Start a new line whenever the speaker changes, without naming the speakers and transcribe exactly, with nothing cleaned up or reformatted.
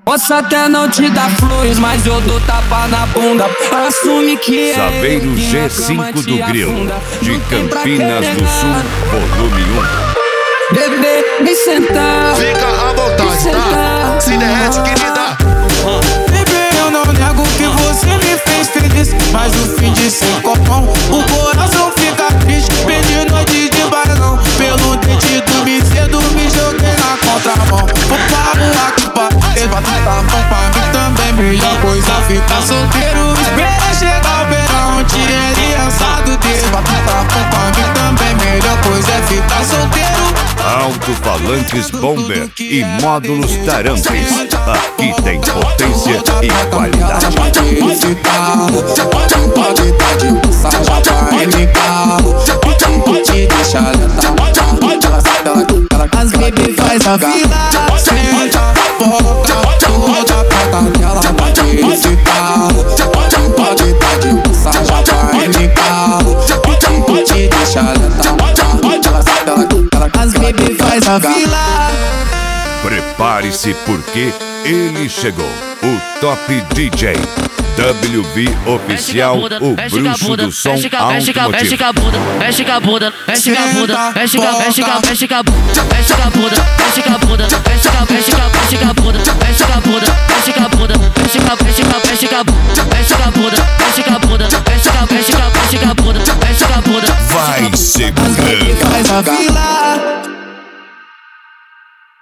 Posso até não te dar flores, mas eu dou tapa na bunda. Assume que é
Saveiro G cinco do Grilo, de Campinas do Sul, volume um.
Bebê, me sentar.
Fica à vontade, tá? Se derrete, querida.
Bebê, eu não nego que você me fez feliz, mas no fim de sem copão, o coração fica triste. Perdi noite de bailão, pelo dente do me cedo, me joguei na contramão. O papo aqui pra trás, pra tentar bom pra mim também. Melhor coisa ficar solteiro, espera chegar o verão, tirei assado dele. Pra tentar bom pra mim também, melhor coisa é ficar solteiro.
Alto-falantes Bomber e módulos Tarantes. Aqui tem potência e qualidade.
Esse carro pode dar de passagem, vai me carro, te deixa letal. As baby faz a vida, senta, bota, toda prata nela. Esse carro pode dar de passagem, vai me carro, te deixa letal. As baby faz a vida.
Prepare-se porque ele chegou, o Top D J W V Oficial, o bruxo do som automotivo.
Mexe com a bunda, mexe com a bunda, mexe com a bunda, mexe com a mexe com a mexe com a bunda, mexe com a bunda, mexe com a bunda, mexe com a mexe com a mexe com a bunda, mexe com a bunda, mexe com a bunda, mexe com a mexe com a mexe com a bunda, mexe com a bunda, mexe com a bunda, mexe com a mexe com a mexe com a bunda, mexe com a bunda.
Vai segurando.
Faz a fila.